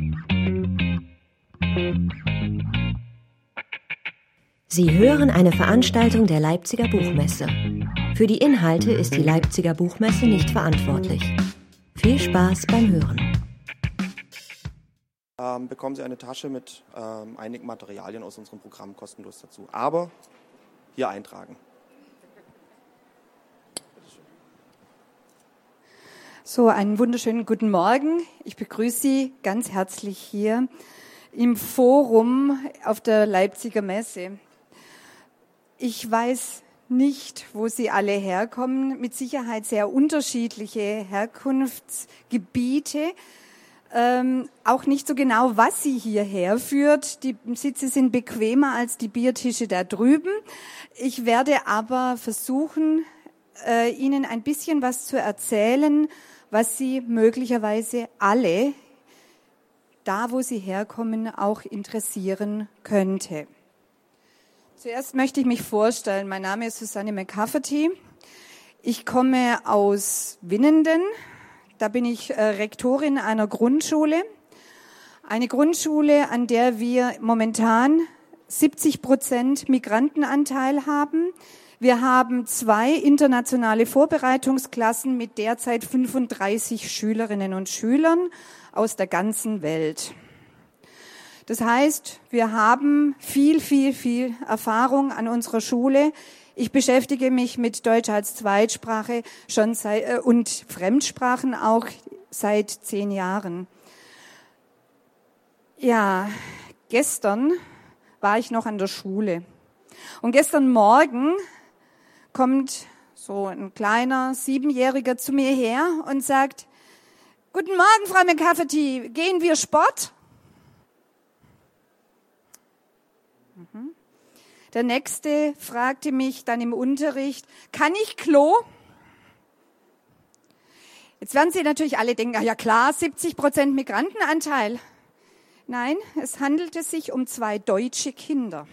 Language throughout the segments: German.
Sie hören eine Veranstaltung der Leipziger Buchmesse. Für die Inhalte ist die Leipziger Buchmesse nicht verantwortlich. Viel Spaß beim Hören. Bekommen Sie eine Tasche mit einigen Materialien aus unserem Programm kostenlos dazu. Aber hier eintragen. So, einen wunderschönen guten Morgen. Ich begrüße Sie ganz herzlich hier im Forum auf der Leipziger Messe. Ich weiß nicht, wo Sie alle herkommen. Mit Sicherheit sehr unterschiedliche Herkunftsgebiete. Auch nicht so genau, was Sie hierher führt. Die Sitze sind bequemer als die Biertische da drüben. Ich werde aber versuchen, Ihnen ein bisschen was zu erzählen, was Sie möglicherweise alle, da wo Sie herkommen, auch interessieren könnte. Zuerst möchte ich mich vorstellen. Mein Name ist Susanne McCafferty. Ich komme aus Winnenden. Da bin ich Rektorin einer Grundschule. Eine Grundschule, an der wir momentan 70% Migrantenanteil haben. Wir haben 2 internationale Vorbereitungsklassen mit derzeit 35 Schülerinnen und Schülern aus der ganzen Welt. Das heißt, wir haben viel Erfahrung an unserer Schule. Ich beschäftige mich mit Deutsch als Zweitsprache schon und Fremdsprachen auch seit 10 Jahren. Ja, gestern war ich noch an der Schule. Und gestern Morgen kommt so ein kleiner 7-Jähriger zu mir her und sagt: Guten Morgen, Frau McCafferty, gehen wir Sport? Der Nächste fragte mich dann im Unterricht: Kann ich Klo? Jetzt werden Sie natürlich alle denken, ja klar, 70% Migrantenanteil. Nein, es handelte sich um 2 deutsche Kinder.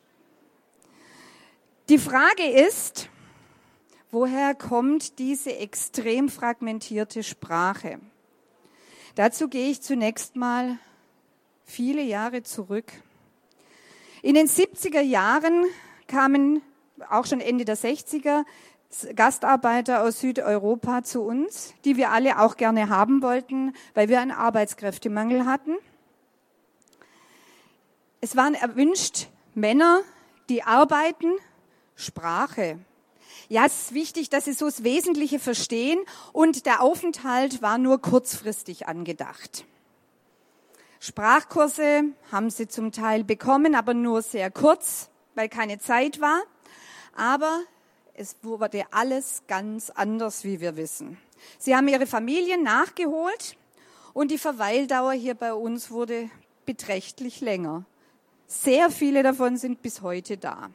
Die Frage ist, woher kommt diese extrem fragmentierte Sprache? Dazu gehe ich zunächst mal viele Jahre zurück. In den 70er Jahren kamen, auch schon Ende der 60er, Gastarbeiter aus Südeuropa zu uns, die wir alle auch gerne haben wollten, weil wir einen Arbeitskräftemangel hatten. Es waren erwünscht Männer, die arbeiten, Sprache. Ja, es ist wichtig, dass sie so das Wesentliche verstehen, und der Aufenthalt war nur kurzfristig angedacht. Sprachkurse haben sie zum Teil bekommen, aber nur sehr kurz, weil keine Zeit war. Aber es wurde alles ganz anders, wie wir wissen. Sie haben ihre Familien nachgeholt und die Verweildauer hier bei uns wurde beträchtlich länger. Sehr viele davon sind bis heute da.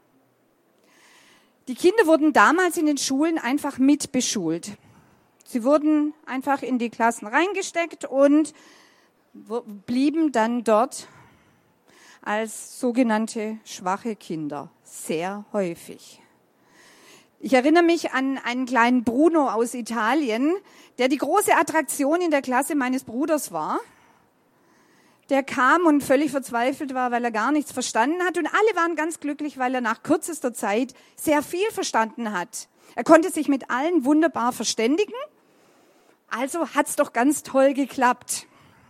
Die Kinder wurden damals in den Schulen einfach mitbeschult. Sie wurden einfach in die Klassen reingesteckt und blieben dann dort als sogenannte schwache Kinder, sehr häufig. Ich erinnere mich an einen kleinen Bruno aus Italien, der die große Attraktion in der Klasse meines Bruders war. Der kam und völlig verzweifelt war, weil er gar nichts verstanden hat. Und alle waren ganz glücklich, weil er nach kürzester Zeit sehr viel verstanden hat. Er konnte sich mit allen wunderbar verständigen. Also hat's doch ganz toll geklappt.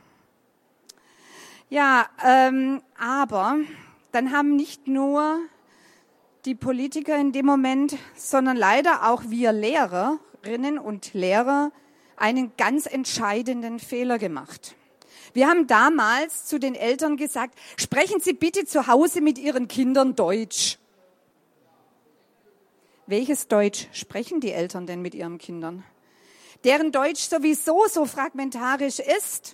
Ja, aber dann haben nicht nur die Politiker in dem Moment, sondern leider auch wir Lehrerinnen und Lehrer einen ganz entscheidenden Fehler gemacht. Wir haben damals zu den Eltern gesagt: Sprechen Sie bitte zu Hause mit Ihren Kindern Deutsch. Welches Deutsch sprechen die Eltern denn mit ihren Kindern? Deren Deutsch sowieso so fragmentarisch ist.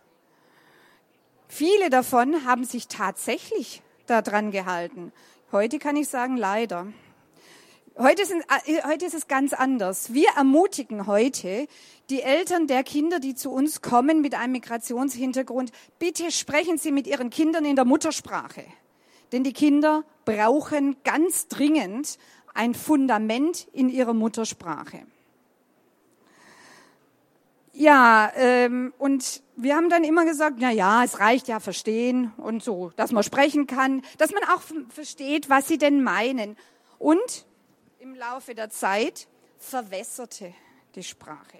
Viele davon haben sich tatsächlich daran gehalten. Heute kann ich sagen, leider. Heute ist es ganz anders. Wir ermutigen heute die Eltern der Kinder, die zu uns kommen mit einem Migrationshintergrund: Bitte sprechen Sie mit Ihren Kindern in der Muttersprache. Denn die Kinder brauchen ganz dringend ein Fundament in ihrer Muttersprache. Und wir haben dann immer gesagt, na ja, es reicht ja verstehen und so, dass man sprechen kann, dass man auch versteht, was sie denn meinen. Und im Laufe der Zeit verwässerte die Sprache.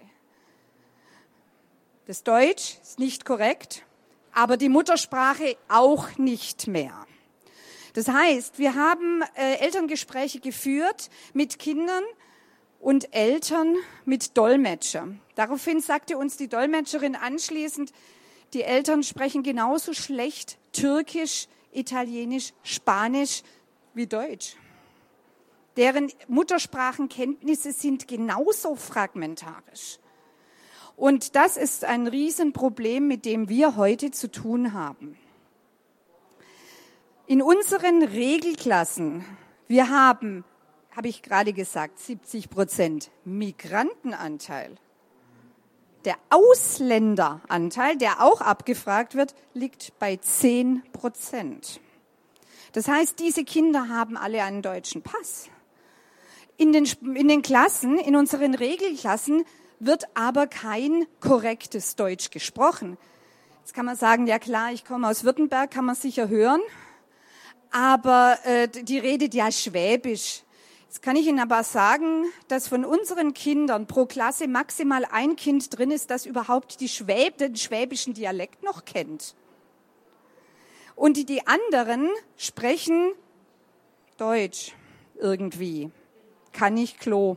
Das Deutsch ist nicht korrekt, aber die Muttersprache auch nicht mehr. Das heißt, wir haben Elterngespräche geführt mit Kindern und Eltern mit Dolmetscher. Daraufhin sagte uns die Dolmetscherin anschließend, die Eltern sprechen genauso schlecht Türkisch, Italienisch, Spanisch wie Deutsch. Deren Muttersprachenkenntnisse sind genauso fragmentarisch. Und das ist ein Riesenproblem, mit dem wir heute zu tun haben. In unseren Regelklassen, wir habe ich gerade gesagt, 70% Migrantenanteil. Der Ausländeranteil, der auch abgefragt wird, liegt bei 10%. Das heißt, diese Kinder haben alle einen deutschen Pass. In den Klassen, in unseren Regelklassen, wird aber kein korrektes Deutsch gesprochen. Jetzt kann man sagen, ja klar, ich komme aus Württemberg, kann man sicher hören, aber die redet ja Schwäbisch. Jetzt kann ich Ihnen aber sagen, dass von unseren Kindern pro Klasse maximal ein Kind drin ist, das überhaupt den schwäbischen Dialekt noch kennt. Und die anderen sprechen Deutsch irgendwie. Kann ich Klo.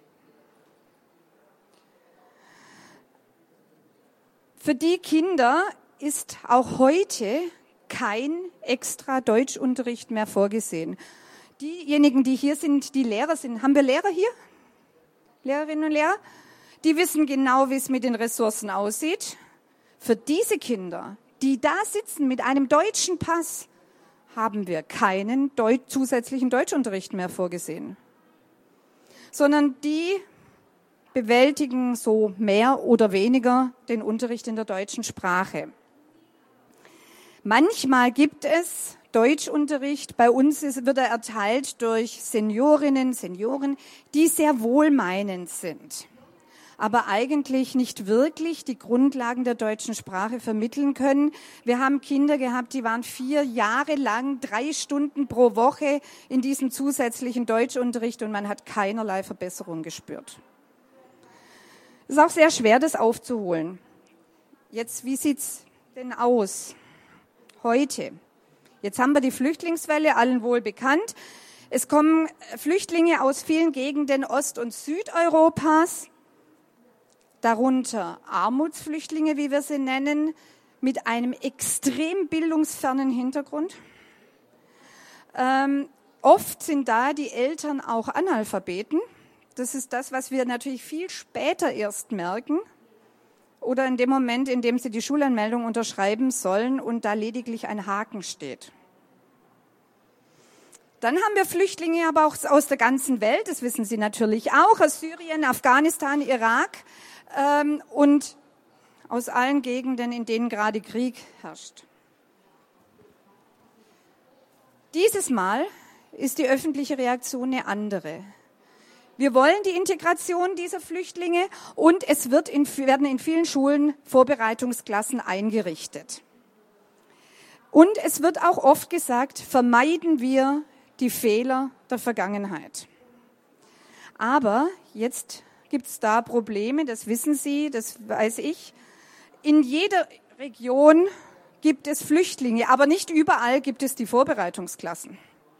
Für die Kinder ist auch heute kein extra Deutschunterricht mehr vorgesehen. Diejenigen, die hier sind, die Lehrer sind, haben wir Lehrer hier? Lehrerinnen und Lehrer? Die wissen genau, wie es mit den Ressourcen aussieht. Für diese Kinder, die da sitzen mit einem deutschen Pass, haben wir keinen zusätzlichen Deutschunterricht mehr vorgesehen. Sondern die bewältigen so mehr oder weniger den Unterricht in der deutschen Sprache. Manchmal gibt es Deutschunterricht, bei uns wird er erteilt durch Seniorinnen, Senioren, die sehr wohlmeinend sind, aber eigentlich nicht wirklich die Grundlagen der deutschen Sprache vermitteln können. Wir haben Kinder gehabt, die waren 4 Jahre lang 3 Stunden pro Woche in diesem zusätzlichen Deutschunterricht und man hat keinerlei Verbesserung gespürt. Es ist auch sehr schwer, das aufzuholen. Jetzt, wie sieht's denn aus heute? Jetzt haben wir die Flüchtlingswelle, allen wohl bekannt. Es kommen Flüchtlinge aus vielen Gegenden Ost- und Südeuropas, darunter Armutsflüchtlinge, wie wir sie nennen, mit einem extrem bildungsfernen Hintergrund. Oft sind da die Eltern auch Analphabeten. Das ist das, was wir natürlich viel später erst merken oder in dem Moment, in dem sie die Schulanmeldung unterschreiben sollen und da lediglich ein Haken steht. Dann haben wir Flüchtlinge aber auch aus der ganzen Welt, das wissen Sie natürlich auch, aus Syrien, Afghanistan, Irak und aus allen Gegenden, in denen gerade Krieg herrscht. Dieses Mal ist die öffentliche Reaktion eine andere. Wir wollen die Integration dieser Flüchtlinge und es werden in vielen Schulen Vorbereitungsklassen eingerichtet. Und es wird auch oft gesagt, vermeiden wir die Fehler der Vergangenheit. Aber jetzt gibt es da Probleme, das wissen Sie, das weiß ich. In jeder Region gibt es Flüchtlinge, aber nicht überall gibt es die Vorbereitungsklassen.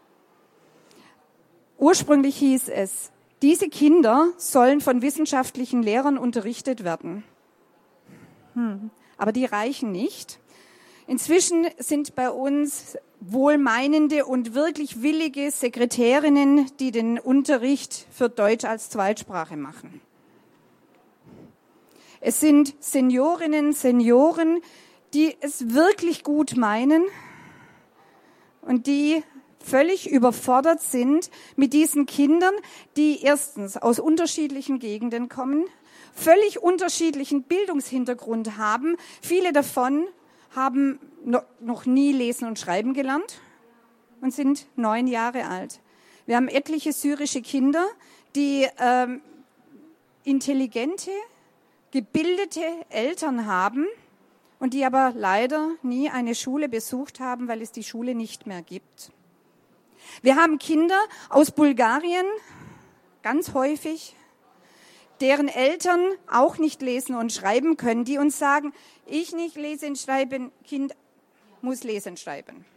Ursprünglich hieß es, diese Kinder sollen von wissenschaftlichen Lehrern unterrichtet werden. Aber die reichen nicht. Inzwischen sind bei uns wohlmeinende und wirklich willige Sekretärinnen, die den Unterricht für Deutsch als Zweitsprache machen. Es sind Seniorinnen, Senioren, die es wirklich gut meinen und die völlig überfordert sind mit diesen Kindern, die erstens aus unterschiedlichen Gegenden kommen, völlig unterschiedlichen Bildungshintergrund haben. Viele davon haben noch nie lesen und schreiben gelernt und sind 9 Jahre alt. Wir haben etliche syrische Kinder, die intelligente, gebildete Eltern haben und die aber leider nie eine Schule besucht haben, weil es die Schule nicht mehr gibt. Wir haben Kinder aus Bulgarien, ganz häufig, deren Eltern auch nicht lesen und schreiben können, die uns sagen, ich nicht lesen und schreiben, Kind muss lesen und schreiben.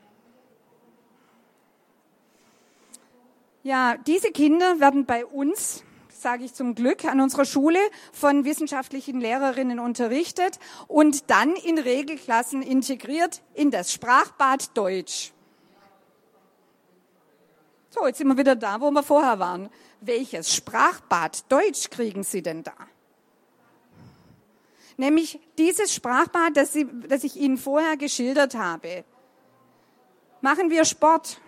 Ja, diese Kinder werden bei uns, sage ich zum Glück, an unserer Schule von wissenschaftlichen Lehrerinnen unterrichtet und dann in Regelklassen integriert in das Sprachbad Deutsch. So, jetzt sind wir wieder da, wo wir vorher waren. Welches Sprachbad Deutsch kriegen Sie denn da? Nämlich dieses Sprachbad, das ich Ihnen vorher geschildert habe. Machen wir Sport.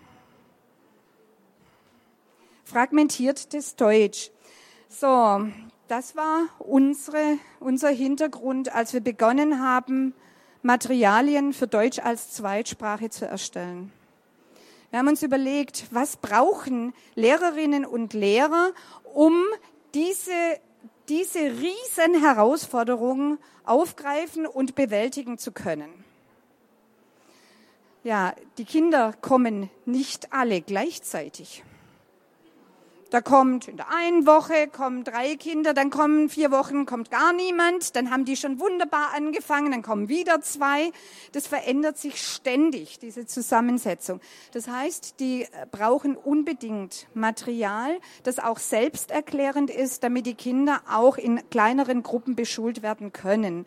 Fragmentiertes Deutsch. So, das war unser Hintergrund, als wir begonnen haben, Materialien für Deutsch als Zweitsprache zu erstellen. Wir haben uns überlegt, was brauchen Lehrerinnen und Lehrer, um diese riesen Herausforderungen aufgreifen und bewältigen zu können. Ja, die Kinder kommen nicht alle gleichzeitig. Da kommt in der einen Woche kommen 3 Kinder, dann kommen 4 Wochen, kommt gar niemand, dann haben die schon wunderbar angefangen, dann kommen wieder 2. Das verändert sich ständig, diese Zusammensetzung. Das heißt, die brauchen unbedingt Material, das auch selbsterklärend ist, damit die Kinder auch in kleineren Gruppen beschult werden können.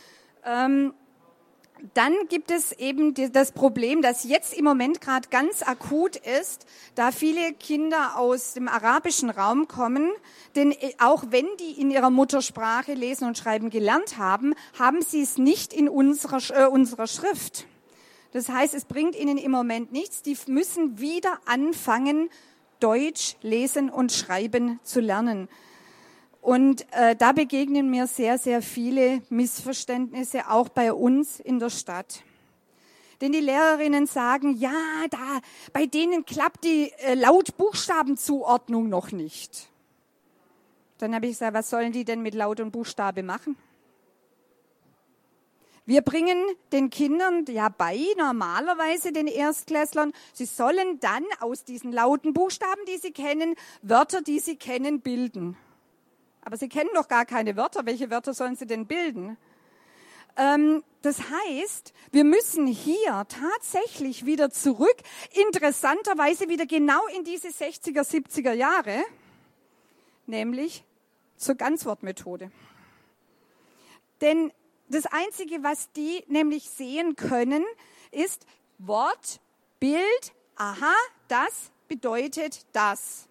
Dann gibt es eben das Problem, das jetzt im Moment gerade ganz akut ist, da viele Kinder aus dem arabischen Raum kommen, denn auch wenn die in ihrer Muttersprache lesen und schreiben gelernt haben, haben sie es nicht in unserer Schrift. Das heißt, es bringt ihnen im Moment nichts. Die müssen wieder anfangen, Deutsch lesen und schreiben zu lernen. Und da begegnen mir sehr, sehr viele Missverständnisse, auch bei uns in der Stadt. Denn die Lehrerinnen sagen, ja, bei denen klappt die Laut-Buchstaben-Zuordnung noch nicht. Dann habe ich gesagt, was sollen die denn mit Laut und Buchstabe machen? Wir bringen den Kindern ja bei, normalerweise den Erstklässlern, sie sollen dann aus diesen lauten Buchstaben, die sie kennen, Wörter, die sie kennen, bilden. Aber sie kennen doch gar keine Wörter. Welche Wörter sollen sie denn bilden? Das heißt, wir müssen hier tatsächlich wieder zurück, interessanterweise wieder genau in diese 60er, 70er Jahre, nämlich zur Ganzwortmethode. Denn das Einzige, was die nämlich sehen können, ist Wort, Bild, aha, das bedeutet das.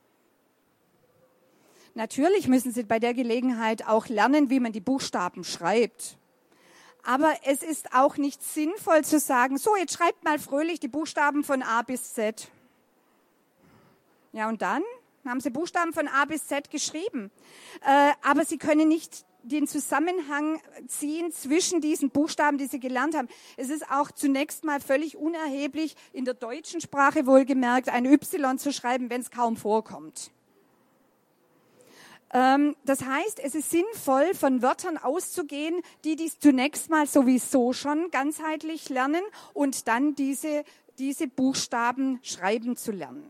Natürlich müssen sie bei der Gelegenheit auch lernen, wie man die Buchstaben schreibt. Aber es ist auch nicht sinnvoll zu sagen, so, jetzt schreibt mal fröhlich die Buchstaben von A bis Z. Ja, und dann haben sie Buchstaben von A bis Z geschrieben. Aber sie können nicht den Zusammenhang ziehen zwischen diesen Buchstaben, die sie gelernt haben. Es ist auch zunächst mal völlig unerheblich, in der deutschen Sprache wohlgemerkt, ein Y zu schreiben, wenn es kaum vorkommt. Das heißt, es ist sinnvoll, von Wörtern auszugehen, die dies zunächst mal sowieso schon ganzheitlich lernen und dann diese Buchstaben schreiben zu lernen.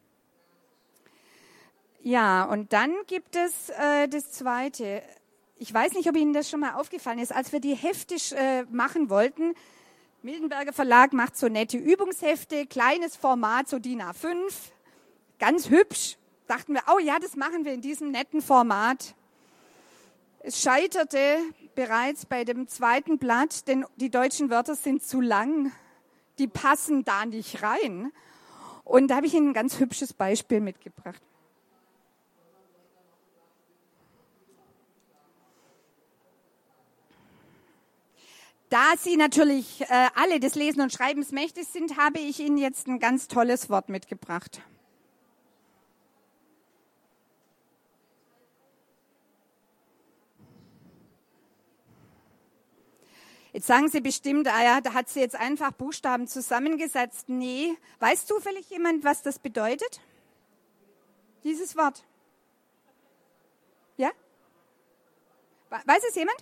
Ja, und dann gibt es das Zweite. Ich weiß nicht, ob Ihnen das schon mal aufgefallen ist, als wir die Hefte machen wollten. Mildenberger Verlag macht so nette Übungshefte, kleines Format, so DIN A5, ganz hübsch. Dachten wir, oh ja, das machen wir in diesem netten Format. Es scheiterte bereits bei dem zweiten Blatt, denn die deutschen Wörter sind zu lang. Die passen da nicht rein. Und da habe ich Ihnen ein ganz hübsches Beispiel mitgebracht. Da Sie natürlich alle des Lesen und Schreibens mächtig sind, habe ich Ihnen jetzt ein ganz tolles Wort mitgebracht. Jetzt sagen Sie bestimmt, da hat sie jetzt einfach Buchstaben zusammengesetzt. Nee, weiß zufällig jemand, was das bedeutet? Dieses Wort? Ja? Weiß es jemand?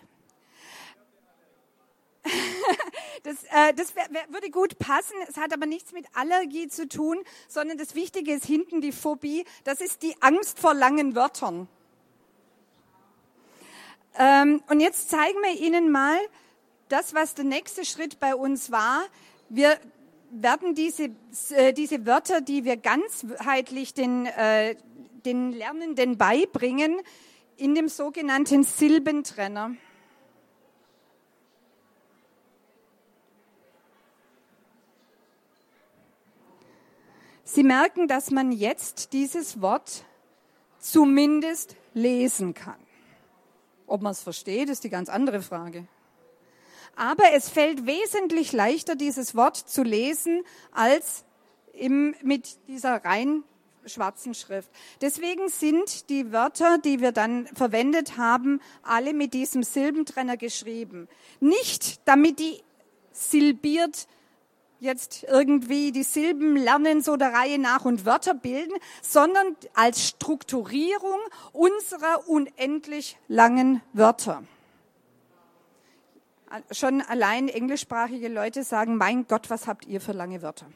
Das würde gut passen. Es hat aber nichts mit Allergie zu tun, sondern das Wichtige ist hinten die Phobie. Das ist die Angst vor langen Wörtern. Und jetzt zeigen wir Ihnen mal das, was der nächste Schritt bei uns war. Wir werden diese Wörter, die wir ganzheitlich den Lernenden beibringen, in dem sogenannten Silbentrenner. Sie merken, dass man jetzt dieses Wort zumindest lesen kann. Ob man es versteht, ist die ganz andere Frage. Aber es fällt wesentlich leichter, dieses Wort zu lesen, als mit dieser rein schwarzen Schrift. Deswegen sind die Wörter, die wir dann verwendet haben, alle mit diesem Silbentrenner geschrieben. Nicht, damit die silbiert jetzt irgendwie die Silben lernen, so der Reihe nach und Wörter bilden, sondern als Strukturierung unserer unendlich langen Wörter. Schon allein englischsprachige Leute sagen, mein Gott, was habt ihr für lange Wörter?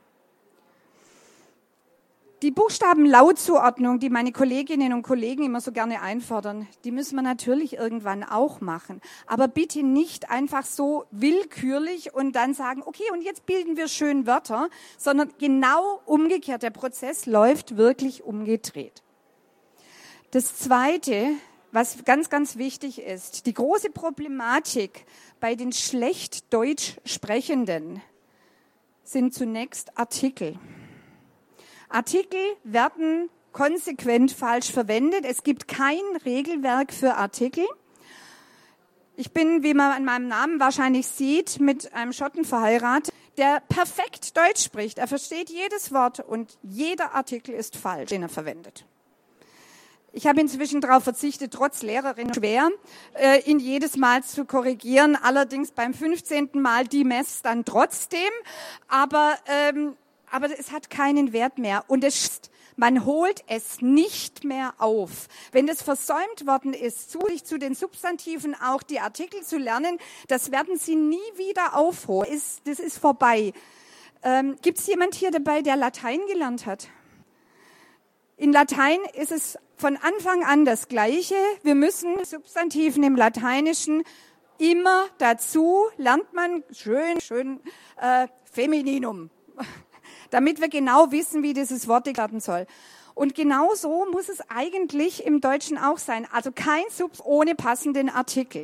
Die Buchstabenlautzuordnung, die meine Kolleginnen und Kollegen immer so gerne einfordern, die müssen wir natürlich irgendwann auch machen. Aber bitte nicht einfach so willkürlich und dann sagen, okay, und jetzt bilden wir schön Wörter, sondern genau umgekehrt. Der Prozess läuft wirklich umgedreht. Das Zweite, was ganz, ganz wichtig ist, die große Problematik bei den schlecht Deutsch Sprechenden sind zunächst Artikel. Artikel werden konsequent falsch verwendet. Es gibt kein Regelwerk für Artikel. Ich bin, wie man an meinem Namen wahrscheinlich sieht, mit einem Schotten verheiratet, der perfekt Deutsch spricht. Er versteht jedes Wort und jeder Artikel ist falsch, den er verwendet. Ich habe inzwischen darauf verzichtet, trotz Lehrerin schwer, ihn jedes Mal zu korrigieren. Allerdings beim 15. Mal die Mess dann trotzdem. Aber es hat keinen Wert mehr. Und man holt es nicht mehr auf. Wenn es versäumt worden ist, zu den Substantiven auch die Artikel zu lernen, das werden Sie nie wieder aufholen. Das ist vorbei. Gibt es jemand hier dabei, der Latein gelernt hat? In Latein ist es von Anfang an das Gleiche. Wir müssen Substantiven im Lateinischen immer dazu, lernt man schön Femininum, damit wir genau wissen, wie dieses Wort werden soll. Und genau so muss es eigentlich im Deutschen auch sein. Also kein Subs ohne passenden Artikel.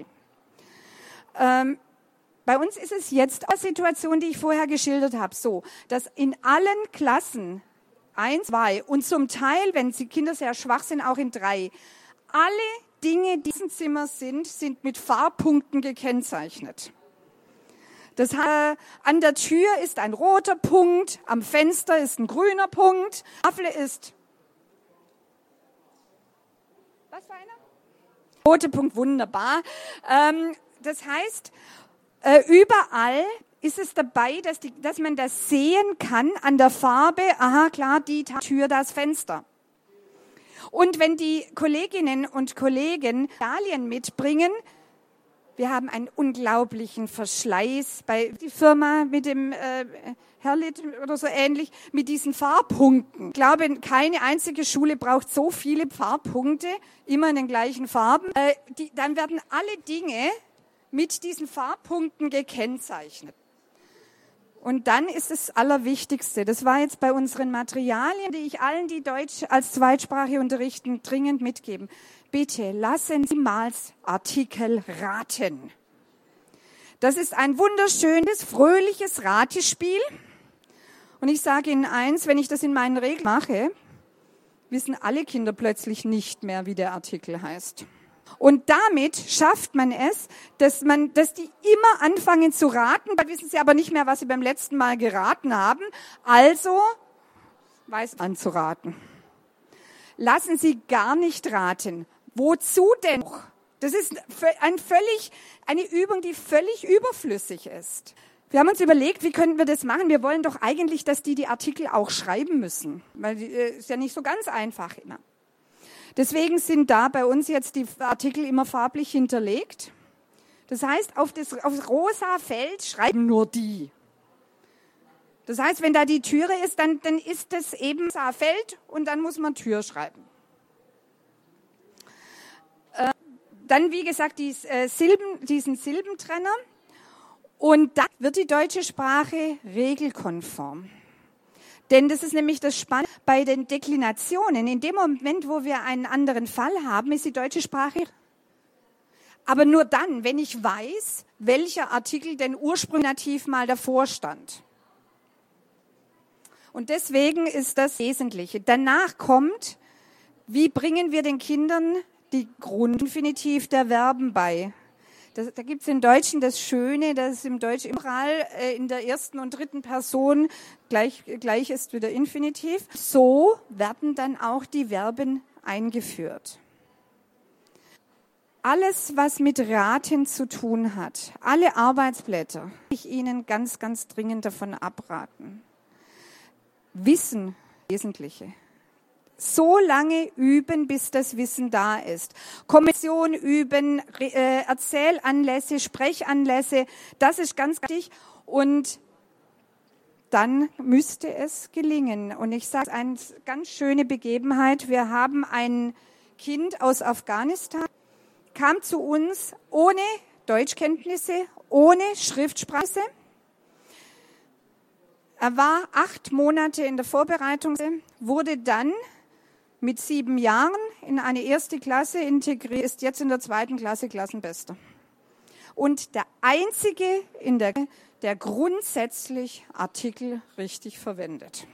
Bei uns ist es jetzt eine Situation, die ich vorher geschildert habe, so, dass in allen Klassen 1, 2 und zum Teil, wenn die Kinder sehr schwach sind, auch in 3, alle Dinge, die in diesem Zimmer sind mit Farbpunkten gekennzeichnet. Das heißt, an der Tür ist ein roter Punkt, am Fenster ist ein grüner Punkt, Tafel ist, was für einer? Roter Punkt, wunderbar. Das heißt, überall ist es dabei, dass man das sehen kann an der Farbe, aha, klar, die Tür, das Fenster. Und wenn die Kolleginnen und Kollegen Medaillen mitbringen, wir haben einen unglaublichen Verschleiß bei der Firma mit dem Herlit oder so ähnlich, mit diesen Farbpunkten. Ich glaube, keine einzige Schule braucht so viele Farbpunkte, immer in den gleichen Farben. Dann werden alle Dinge mit diesen Farbpunkten gekennzeichnet. Und dann ist das Allerwichtigste, das war jetzt bei unseren Materialien, die ich allen, die Deutsch als Zweitsprache unterrichten, dringend mitgeben. Bitte lassen Sie mal Artikel raten. Das ist ein wunderschönes, fröhliches Ratespiel. Und ich sage Ihnen eins, wenn ich das in meinen Regeln mache, wissen alle Kinder plötzlich nicht mehr, wie der Artikel heißt. Und damit schafft man es, dass die immer anfangen zu raten, dann wissen sie aber nicht mehr, was sie beim letzten Mal geraten haben. Also weiß man zu raten. Lassen Sie gar nicht raten. Wozu denn? Das ist eine Übung, die völlig überflüssig ist. Wir haben uns überlegt, wie könnten wir das machen? Wir wollen doch eigentlich, dass die Artikel auch schreiben müssen, weil ist ja nicht so ganz einfach immer. Deswegen sind da bei uns jetzt die Artikel immer farblich hinterlegt. Das heißt, auf das rosa Feld schreiben nur die. Das heißt, wenn da die Türe ist, dann ist das eben rosa Feld und dann muss man Tür schreiben. Dann, wie gesagt, diesen Silbentrenner. Und dann wird die deutsche Sprache regelkonform. Denn das ist nämlich das Spannende bei den Deklinationen. In dem Moment, wo wir einen anderen Fall haben, ist die deutsche Sprache. Aber nur dann, wenn ich weiß, welcher Artikel denn ursprünglich mal davor stand. Und deswegen ist das Wesentliche. Danach kommt, wie bringen wir den Kindern die Grundinfinitiv der Verben bei? Da gibt es im Deutschen das Schöne, dass im Deutschen überall in der ersten und dritten Person gleich ist wie der Infinitiv. So werden dann auch die Verben eingeführt. Alles, was mit Raten zu tun hat, alle Arbeitsblätter, ich Ihnen ganz, ganz dringend davon abraten. Wissen, Wesentliche. So lange üben, bis das Wissen da ist. Kommission üben, Erzählanlässe, Sprechanlässe, das ist ganz wichtig. Und dann müsste es gelingen. Und ich sage eine ganz schöne Begebenheit. Wir haben ein Kind aus Afghanistan, kam zu uns ohne Deutschkenntnisse, ohne Schriftsprache. Er war 8 Monate in der Vorbereitung, wurde dann mit 7 Jahren in eine erste Klasse integriert, ist jetzt in der 2. Klasse Klassenbester. Und der Einzige der grundsätzlich Artikel richtig verwendet.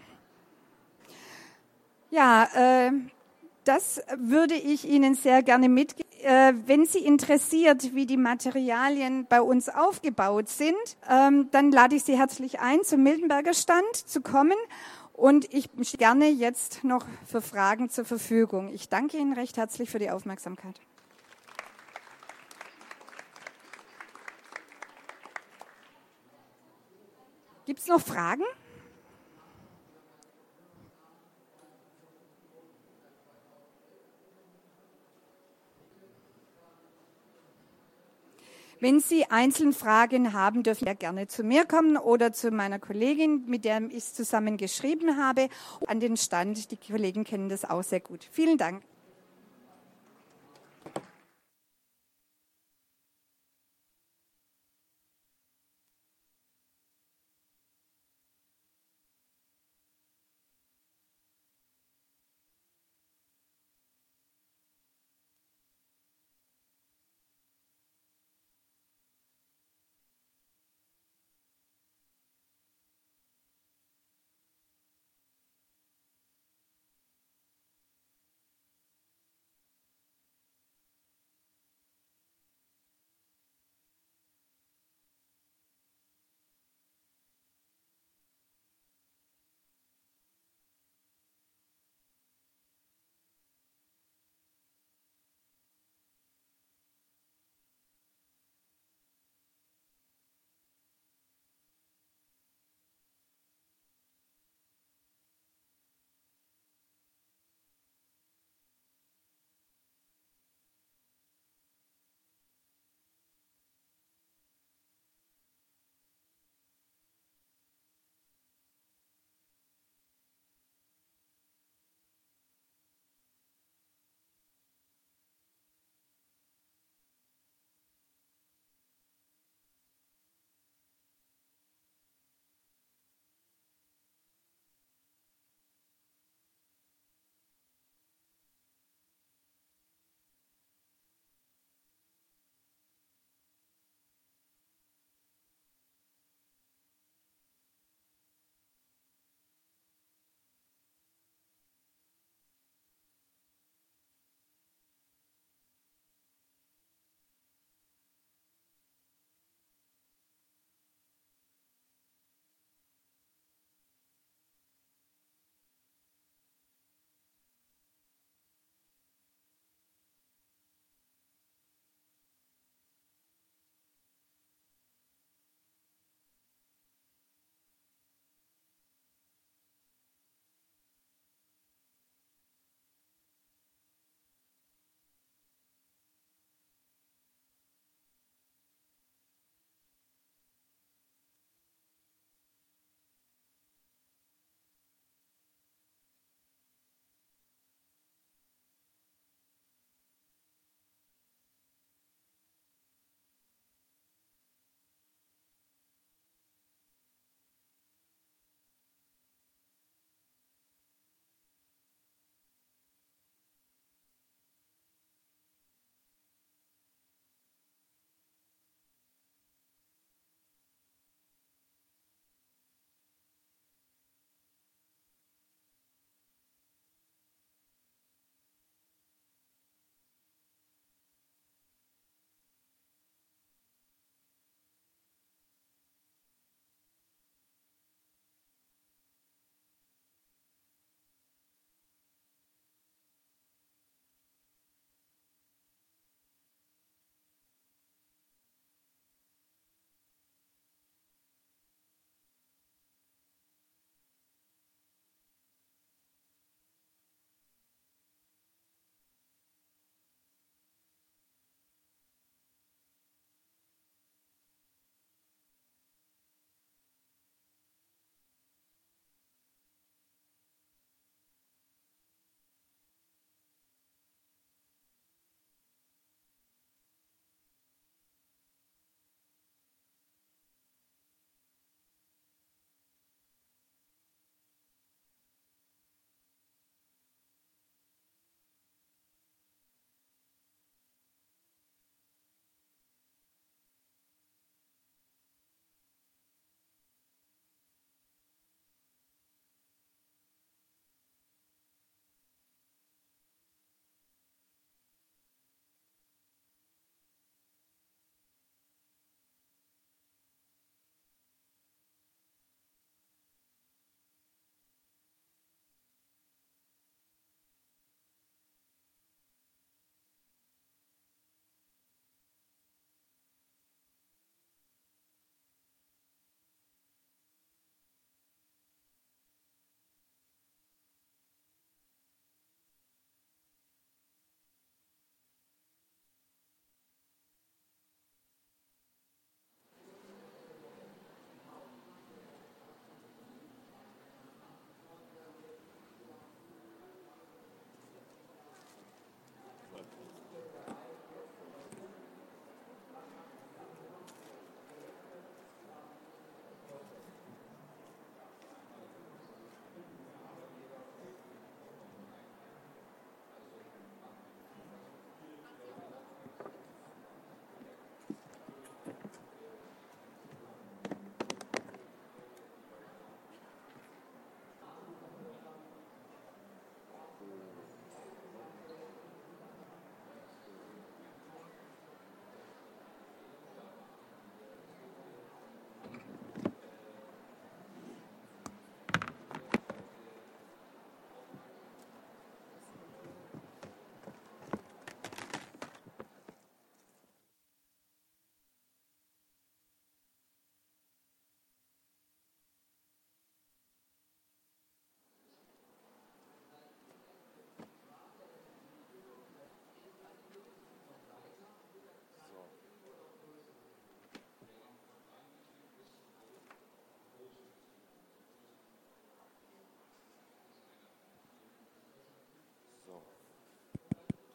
Ja, das würde ich Ihnen sehr gerne mitgeben. Wenn Sie interessiert, wie die Materialien bei uns aufgebaut sind, dann lade ich Sie herzlich ein, zum Miltenberger Stand zu kommen. Und ich stehe gerne jetzt noch für Fragen zur Verfügung. Ich danke Ihnen recht herzlich für die Aufmerksamkeit. Gibt es noch Fragen? Wenn Sie einzelne Fragen haben, dürfen Sie gerne zu mir kommen oder zu meiner Kollegin, mit der ich es zusammen geschrieben habe, an den Stand. Die Kollegen kennen das auch sehr gut. Vielen Dank.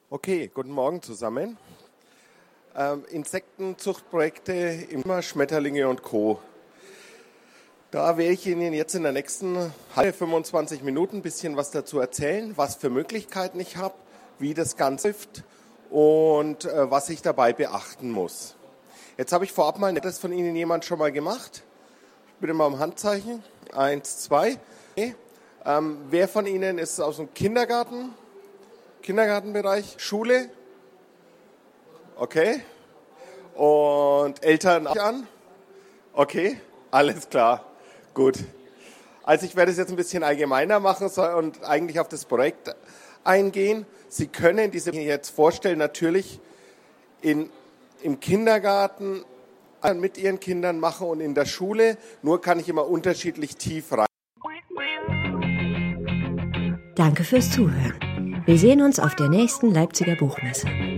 Okay, guten Morgen zusammen. Insektenzuchtprojekte, immer Schmetterlinge und Co. Da werde ich Ihnen jetzt in der nächsten 25 Minuten ein bisschen was dazu erzählen, was für Möglichkeiten ich habe, wie das Ganze läuft und was ich dabei beachten muss. Jetzt habe ich vorab mal, das von Ihnen jemand schon mal gemacht? Bitte mal um Handzeichen. 1, 2. Okay. Wer von Ihnen ist aus dem Kindergartenbereich? Schule? Okay. Und Eltern an? Okay, alles klar. Gut. Also ich werde es jetzt ein bisschen allgemeiner machen und eigentlich auf das Projekt eingehen. Sie können diese jetzt vorstellen, natürlich im Kindergarten mit Ihren Kindern machen und in der Schule. Nur kann ich immer unterschiedlich tief rein. Danke fürs Zuhören. Wir sehen uns auf der nächsten Leipziger Buchmesse.